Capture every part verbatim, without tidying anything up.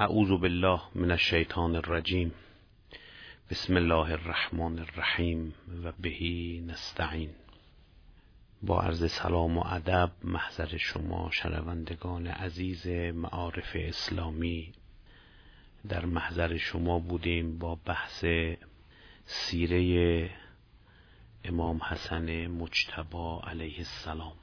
اعوذ بالله من الشیطان الرجیم. بسم الله الرحمن الرحیم و بهی نستعین. با عرض سلام و ادب محضر شما شنوندگان عزیز معارف اسلامی در محضر شما بودیم با بحث سیره امام حسن مجتبی علیه السلام.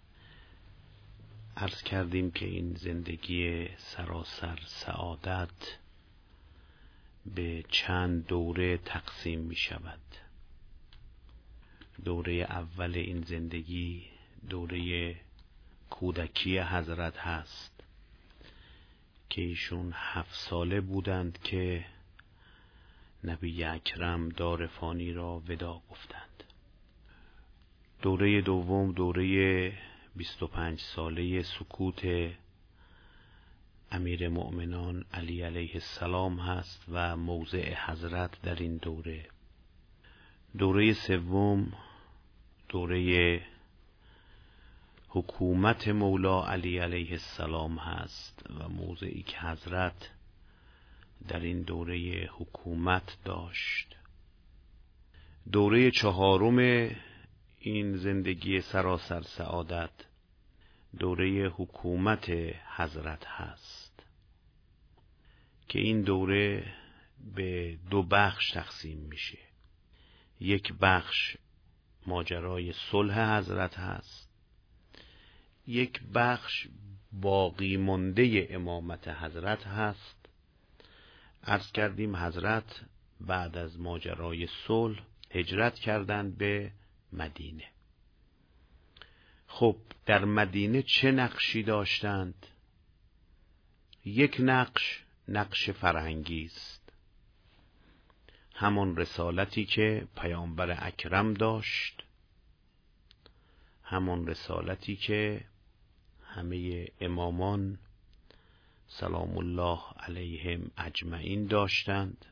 عرض کردیم که این زندگی سراسر سعادت به چند دوره تقسیم می شود. دوره اول این زندگی دوره کودکی حضرت هست که ایشون هفت ساله بودند که نبی اکرم دار فانی را ودا گفتند. دوره دوم دوره بیست و پنج ساله سکوت امیر مؤمنان علی علیه السلام هست و موضع حضرت در این دوره. دوره سوم دوره حکومت مولا علی علیه السلام هست و موضعی که حضرت در این دوره حکومت داشت. دوره چهارم این زندگی سراسر سعادت دوره حکومت حضرت هست که این دوره به دو بخش تقسیم میشه. یک بخش ماجرای صلح حضرت هست، یک بخش باقی مانده امامت حضرت هست. عرض کردیم حضرت بعد از ماجرای صلح هجرت کردند به مدینه. خب در مدینه چه نقشی داشتند؟ یک نقش نقش فرهنگی است، همان رسالتی که پیامبر اکرم داشت، همان رسالتی که همه امامان سلام الله علیهم اجمعین داشتند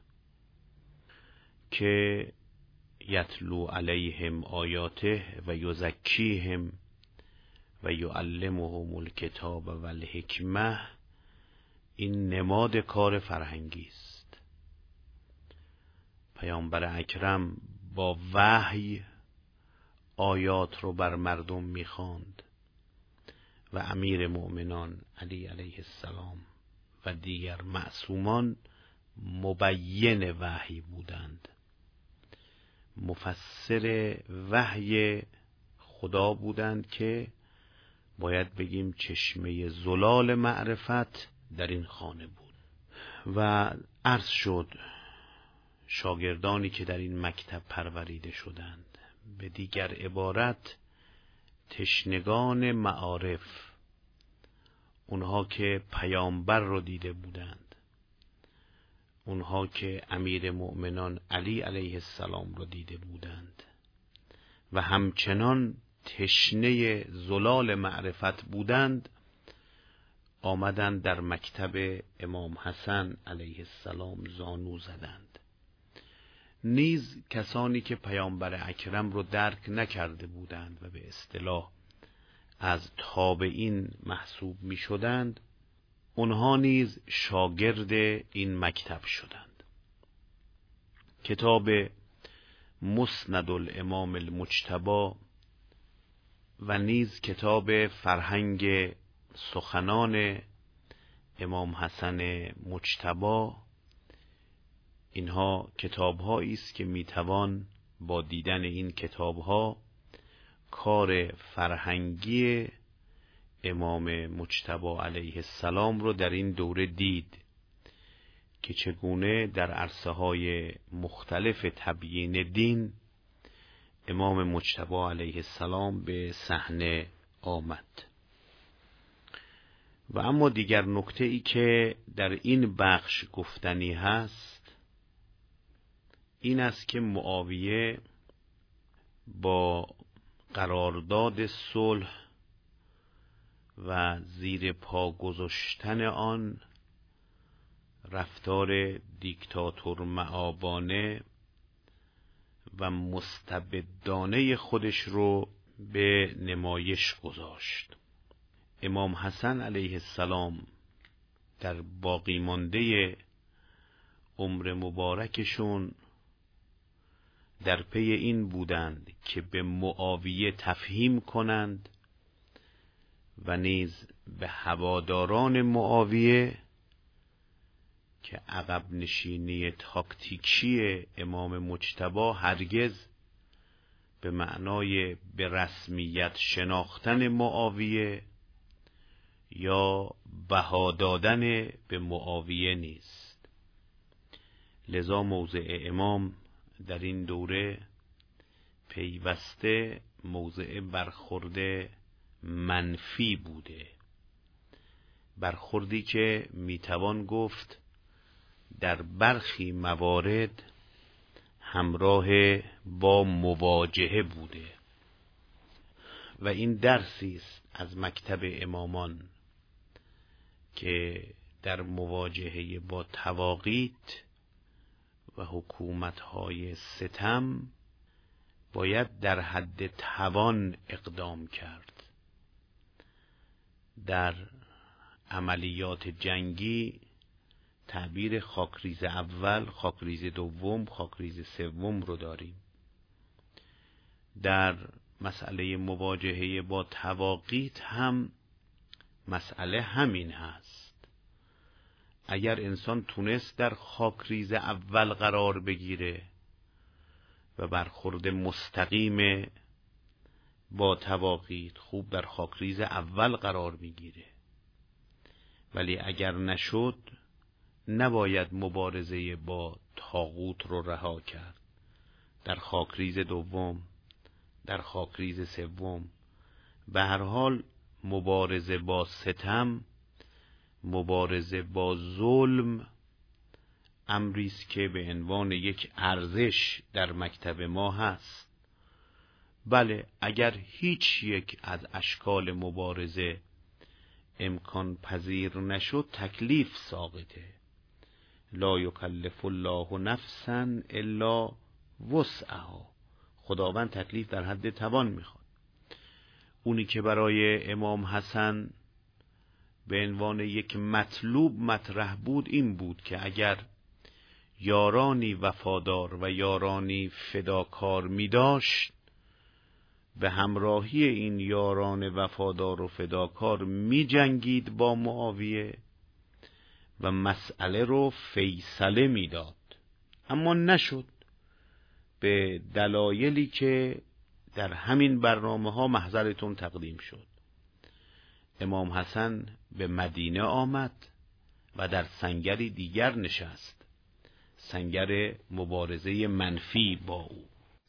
که یتلو علیهم آیاته و یزکیهم و یعلمهم الکتاب و الحکمه. این نماد کار فرهنگی است. پیامبر اکرم با وحی آیات رو بر مردم میخواند و امیر مؤمنان علی علیه السلام و دیگر معصومان مبین وحی بودند، مفسر وحی خدا بودند که باید بگیم چشمه زلال معرفت در این خانه بود. و عرض شد شاگردانی که در این مکتب پروریده شدند، به دیگر عبارت تشنگان معارف، اونها که پیامبر رو دیده بودند، اونها که امیر مؤمنان علی علیه السلام رو دیده بودند و همچنان تشنه زلال معرفت بودند، آمدند در مکتب امام حسن علیه السلام زانو زدند. نیز کسانی که پیامبر اکرم رو درک نکرده بودند و به اصطلاح از تابعین محسوب می شدند، اونها نیز شاگرد این مکتب شدند. کتاب مسند الامام المجتبی و نیز کتاب فرهنگ سخنان امام حسن مجتبی، اینها کتاب‌هایی است که میتوان با دیدن این کتاب‌ها کار فرهنگی امام مجتبی علیه السلام رو در این دوره دید که چگونه در عرصه‌های مختلف تبیین دین امام مجتبی علیه السلام به صحنه آمد. و اما دیگر نکته ای که در این بخش گفتنی هست این است که معاویه با قرارداد صلح و زیر پا گذاشتن آن رفتار دیکتاتور مآبانه و مستبدانه خودش رو به نمایش گذاشت. امام حسن علیه السلام در باقی مانده عمر مبارکشون در پی این بودند که به معاویه تفهیم کنند و نیز به هواداران معاویه که عقب نشینی تاکتیکی امام مجتبی هرگز به معنای به رسمیت شناختن معاویه یا بها دادن به معاویه نیست. لذا موضع امام در این دوره پیوسته موضع برخورد منفی بوده، برخوردی که میتوان گفت در برخی موارد همراه با مواجهه بوده و این درسی است از مکتب امامان که در مواجهه با طواغیت و حکومت‌های ستم باید در حد توان اقدام کرد. در عملیات جنگی تعبیر خاکریز اول، خاکریز دوم، خاکریز سوم رو داریم. در مسئله مواجهه با طواغیت هم مسئله همین هست. اگر انسان تونست در خاکریز اول قرار بگیره و برخورد مستقیم با طواغیت، خوب در خاکریز اول قرار میگیره، ولی اگر نشد نباید مبارزه با طاغوت رو رها کرد. در خاکریز دوم، در خاکریز سوم، به هر حال مبارزه با ستم، مبارزه با ظلم امری است که به عنوان یک ارزش در مکتب ما هست. بله، اگر هیچ یک از اشکال مبارزه امکان پذیر نشد تکلیف ساقطه. لا یکلف الله نفسا الا وسعها. خداوند تکلیف در حد توان میخواد. اونی که برای امام حسن به عنوان یک مطلوب مطرح بود این بود که اگر یارانی وفادار و یارانی فداکار می داشت، به همراهی این یاران وفادار و فداکار می جنگید با معاویه و مسئله رو فیصله می داد. اما نشد، به دلایلی که در همین برنامه ها محضرتون تقدیم شد. امام حسن به مدینه آمد و در سنگری دیگر نشست، سنگر مبارزه منفی با او.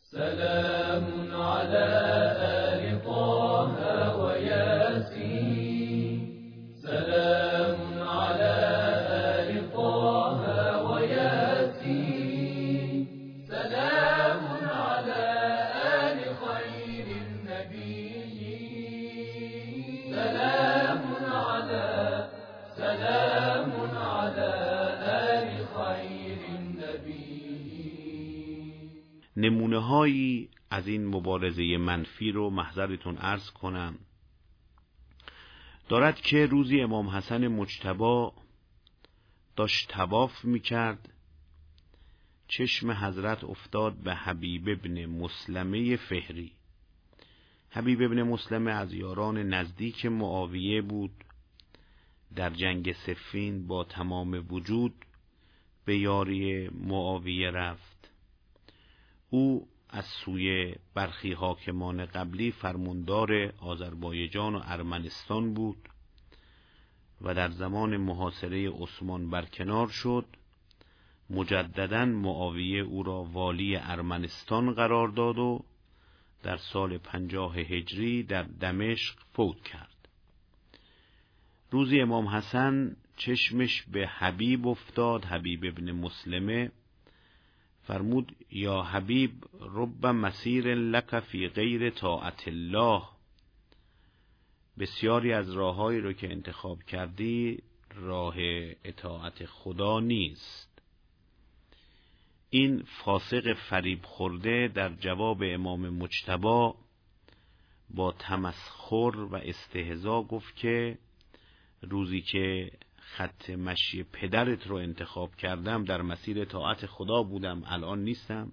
سلام علی آل طه و یاسین، سلام علی آل طه و یاسین، سلام علی آل خیر النبیین، سلام علی سلام علی آل خیر النبیین. نمونه هایی از این مبارزه منفی رو محضرتون عرض کنم. دارد که روزی امام حسن مجتبی داشت طواف میکرد، چشم حضرت افتاد به حبیب ابن مسلمه فهری. حبیب ابن مسلمه از یاران نزدیک معاویه بود. در جنگ صفین با تمام وجود به یاری معاویه رفت. او از سوی برخی حاکمان قبلی فرماندار آذربایجان و ارمنستان بود و در زمان محاصره عثمان برکنار شد. مجدداً معاویه او را والی ارمنستان قرار داد و در سال پنجاه هجری در دمشق فوت کرد. روزی امام حسن چشمش به حبیب افتاد، حبیب ابن مسلمه. فرمود یا حبیب رب مسیر لک فی غیر طاعت الله، بسیاری از راههایی رو که انتخاب کردی راه اطاعت خدا نیست. این فاسق فریب خورده در جواب امام مجتبی با تمسخر و استهزا گفت که روزی که خط مشی پدرت رو انتخاب کردم، در مسیر طاعت خدا بودم، الان نیستم.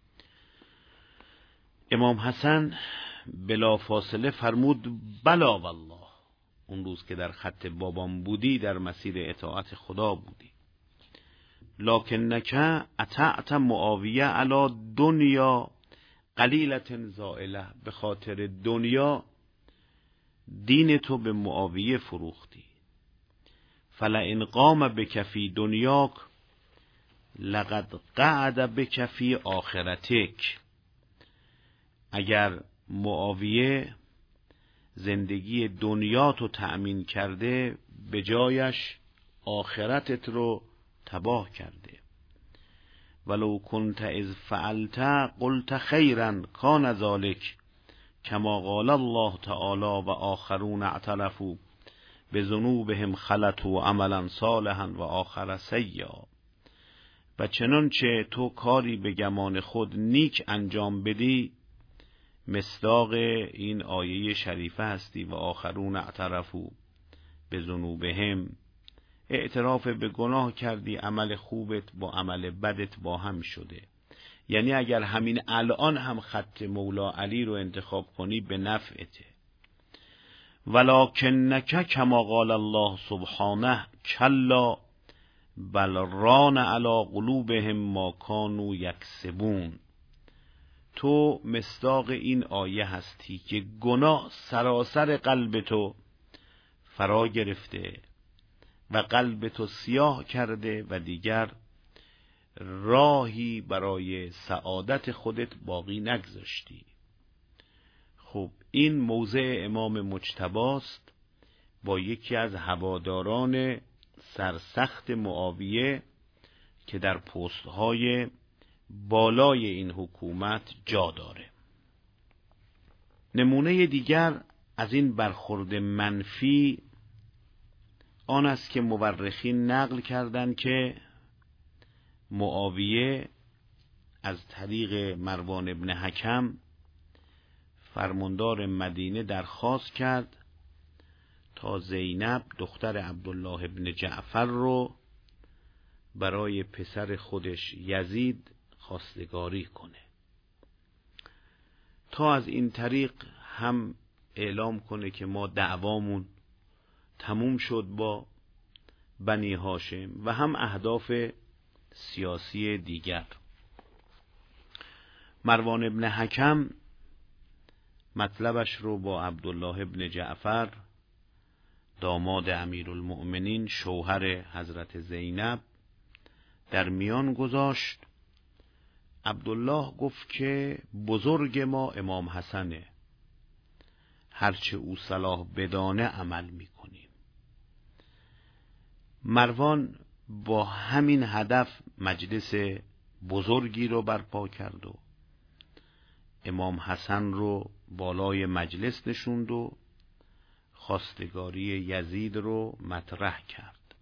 امام حسن بلا فاصله فرمود بلا والله، اون روز که در خط بابام بودی در مسیر اطاعت خدا بودی. لکنک اطعت معاویه علی دنیا قلیلة زائله، به خاطر دنیا دین تو به معاویه فروختی. فلئن قام بک فی دنیاک لقد قعد بک فی آخرتک، اگر معاویه زندگی دنیا تو تأمین کرده به جایش آخرتت رو تباه کرده. ولو کنت اذ فعلت قلت خیرا کان ذلک کما قال الله تعالی و آخرون اعترفوا بذنوبهم خلطوا عملا صالحا و آخر سیئا. و چنانچه تو کاری به گمان خود نیک انجام بدی مصداق این آیه شریفه هستی. و آخرون اعترفوا بذنوبهم، اعتراف به گناه کردی، عمل خوبت با عمل بدت با هم شده. یعنی اگر همین الان هم خط مولا علی رو انتخاب کنی به نفعته. ولکنک کما قال الله سبحانه کلا بل ران علی قلوبهم ما کانوا یکسبون. تو مصداق این آیه هستی که گناه سراسر قلب تو فرا گرفته و قلب تو سیاه کرده و دیگر راهی برای سعادت خودت باقی نگذاشتی. خب این موضع امام مجتباست با یکی از هواداران سرسخت معاویه که در پست‌های بالای این حکومت جا داره. نمونه دیگر از این برخورد منفی آن است که مورخین نقل کردند که معاویه از طریق مروان ابن حکم فرماندار مدینه درخواست کرد تا زینب دختر عبدالله ابن جعفر رو برای پسر خودش یزید خواستگاری کنه، تا از این طریق هم اعلام کنه که ما دعوامون تموم شد با بنی هاشم و هم اهداف سیاسی دیگر. مروان ابن حکم مطلبش رو با عبدالله ابن جعفر داماد امیرالمؤمنین شوهر حضرت زینب در میان گذاشت. عبدالله گفت که بزرگ ما امام حسنه، هرچه او صلاح بدانه عمل میکنیم. مروان با همین هدف مجلس بزرگی رو برپا کرد و امام حسن رو بالای مجلس نشوند و خواستگاری یزید رو مطرح کرد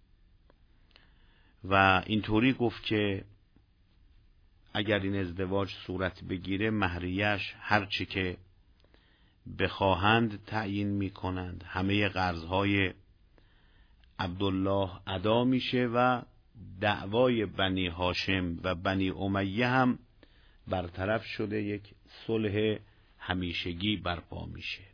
و اینطوری گفت که اگر این ازدواج صورت بگیره مهریش هرچی که بخواهند تعیین میکنند، همه قرضهای عبدالله ادا میشه و دعوای بنی هاشم و بنی امیه هم برطرف شده، یک صلح همیشگی برپا میشه.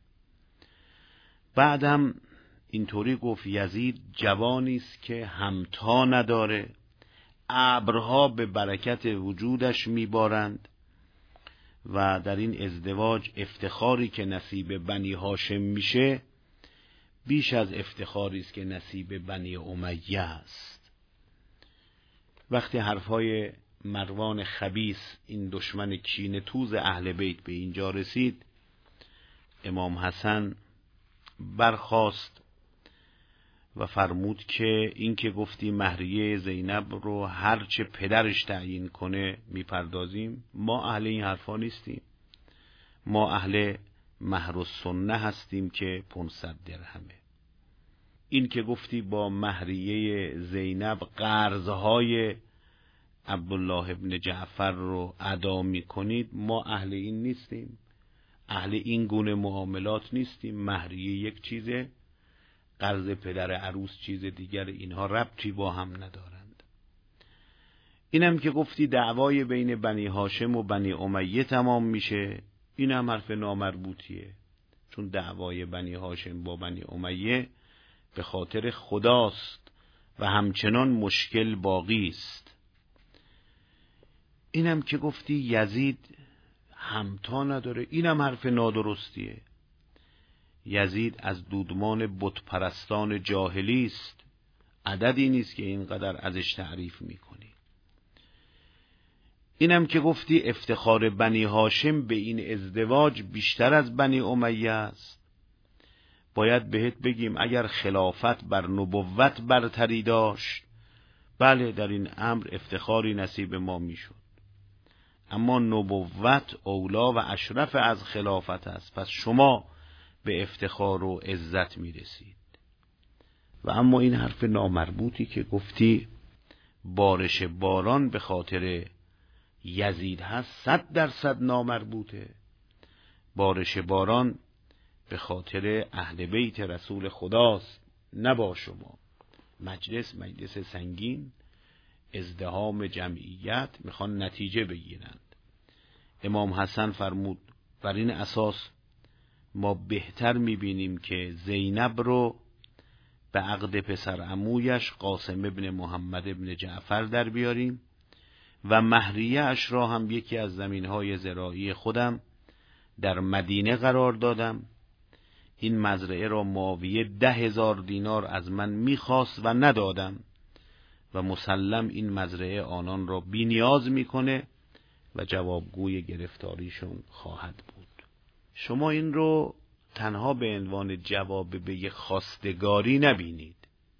بعدم اینطوری گفت یزید جوانی است که همتا نداره، ابرها به برکت وجودش میبارند و در این ازدواج افتخاری که نصیب بنی هاشم میشه بیش از افتخاری است که نصیب بنی امیه است. وقتی حرفهای مروان خبیث، این دشمن کینه توز اهل بیت، به اینجا رسید، امام حسن برخاست و فرمود که این که گفتی مهریه زینب رو هرچه پدرش تعیین کنه میپردازیم، ما اهل این حرفا نیستیم، ما اهل مهر و سنه هستیم که پانصد درهمه. این که گفتی با مهریه زینب قرضهای عبدالله ابن جعفر رو ادا میکنید، ما اهل این نیستیم، اهل این گونه معاملات نیستیم. مهریه یک چیزه، قرض پدر عروس چیز دیگر، اینها ربطی با هم ندارند. اینم که گفتی دعوای بین بنی هاشم و بنی امیه تمام میشه، این هم حرف نامربوطیه، چون دعوای بنی هاشم با بنی امیه به خاطر خداست و همچنان مشکل باقی است. اینم که گفتی یزید همتا نداره، اینم حرف نادرستیه. یزید از دودمان بت پرستان جاهلی است، عددی نیست که اینقدر ازش تعریف میکنی. اینم که گفتی افتخار بنی هاشم به این ازدواج بیشتر از بنی امیه است، باید بهت بگیم اگر خلافت بر نبوت برتری داشت، بله در این امر افتخاری نصیب ما میشد، اما نبوت اولا و اشرف از خلافت است، پس شما به افتخار و عزت میرسید. و اما این حرف نامربوطی که گفتی بارش باران به خاطر یزید هست، صد درصد نامربوطه. بارش باران به خاطر اهل بیت رسول خداست، نه با شما. مجلس مجلس سنگین، ازدحام جمعیت، میخوان نتیجه بگیرند. امام حسن فرمود بر این اساس ما بهتر میبینیم که زینب رو به عقد پسر عمویش قاسم ابن محمد ابن جعفر در بیاریم و مهریه اش را هم یکی از زمینهای زراعی خودم در مدینه قرار دادم. این مزرعه را معاویه ده هزار دینار از من میخواست و ندادم و مسلم این مزرعه آنان را بی نیاز میکنه و جوابگوی گرفتاریشون خواهد بود. شما این رو تنها به عنوان جواب به یک خواستگاری نبینید،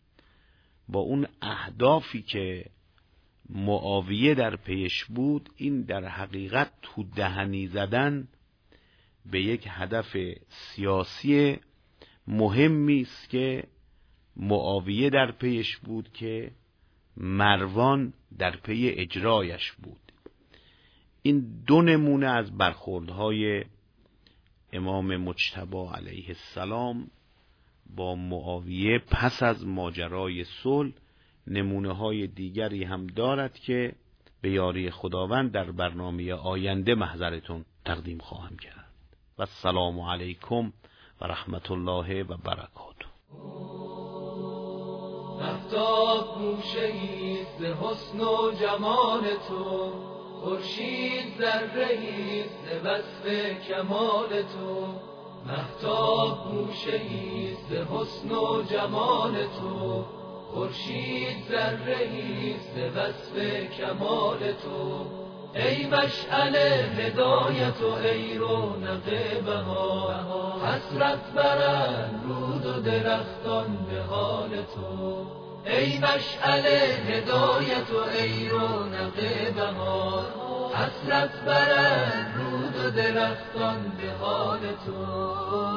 با اون اهدافی که معاویه در پیش بود، این در حقیقت تو دهنی زدن به یک هدف سیاسی مهمی است که معاویه در پیش بود که مروان در پی اجرایش بود. این دو نمونه از برخوردهای امام مجتبی علیه السلام با معاویه پس از ماجرای صلح نمونه های دیگری هم دارد که به یاری خداوند در برنامه آینده محضرتون تقدیم خواهم کرد. و السلام علیکم و رحمت الله و برکاته. مهتاب گوشه‌ایست ز حسن و جمال تو، خورشید ذره‌ایست ز وصف کمال تو. مهتاب گوشه‌ایست ز حسن و جمال تو، خورشید ذره‌ایست ز وصف کمال تو. ای مشعل هدایت و ای رونق بهار، حسرت برند رود و درختان به حال تو. ای مشعل هدایت و ای رونق بهار، حسرت برند رود و درختان به حال تو.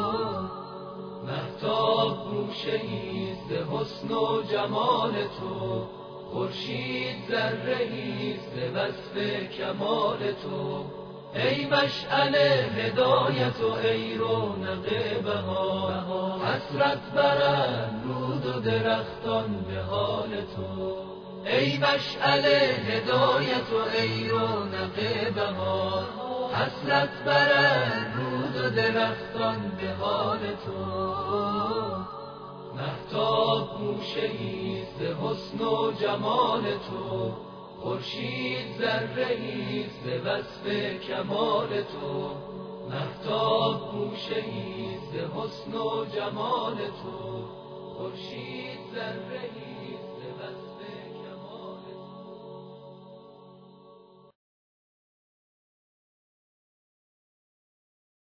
مهتاب گوشه‌ایست ز حسن و جمال تو، خورشید ذره‌ایست ز وصف کمال تو. ای مشعل هدایت و ای رونق بهار، حسرت برند رود و درختان به حال تو. ای مشعل هدایت و ای رونق بهار، حسرت برند رود و درختان به حال تو. مهتاب گوشه‌ایست ز حسن و جمال تو، خورشید ذره‌ایست ز وصف کمال تو. مهتاب گوشه‌ایست ز حسن و جمال تو، خورشید ذره‌ایست ز وصف